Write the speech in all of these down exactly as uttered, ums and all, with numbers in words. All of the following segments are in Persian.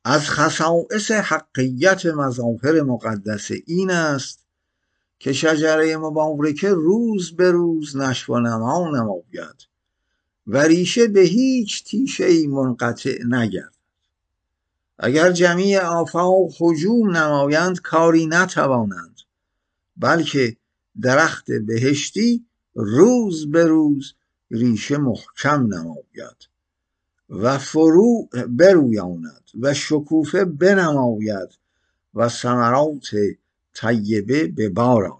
از خصائص حقیت مظاهر مقدس این است که شجره مبارکه روز به روز نشو و نما نماید و ریشه به هیچ تیشه‌ای منقطع نگردد. اگر جمیع آفاق هجوم نمایند کاری نتوانند، بلکه درخت بهشتی روز به روز ریشه محکم نماید و فروع برویاند و شکوفه بنماید و ثمرات طیبه به بار آرد.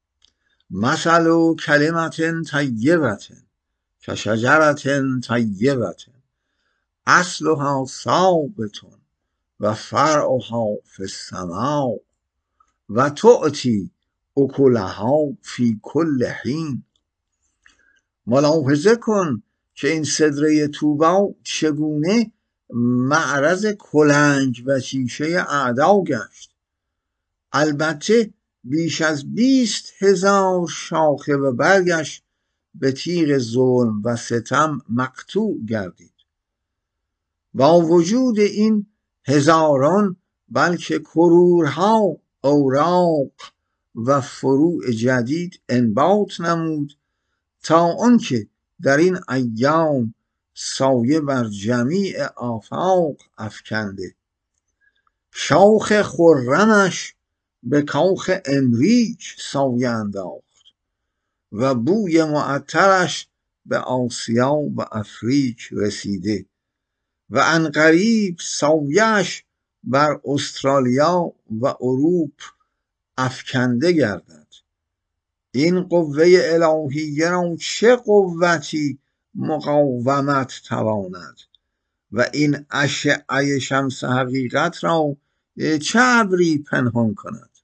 مثل کلمت طیبة کشجرة طیبة اصلها ثابت و فرعها فی السماء و تؤتی اکلها فی کل حین. ملاحظه کن که این سدره طوبی چگونه معرض کلنگ و شیشه اعدا گشت. البته بیش از بیست هزار شاخه و برگش به تیغ ظلم و ستم مقطوع گردید. با وجود این هزاران بلکه کرورها اوراق و فروع جدید انبات نمود تا آنکه در این ایام سایه بر جمیع آفاق افکنده. شاخ خرمش به کاخ امریک سایه انداخت و بوی معطرش به آسیا و افریق رسیده و عنقریب سایه‌اش بر استرالیا و اروپ افکنده گردد. این قوه الهیه را چه قوتی مقاومت تواند و این اشعه شمس حقیقت را چه ابری پنهان کند؟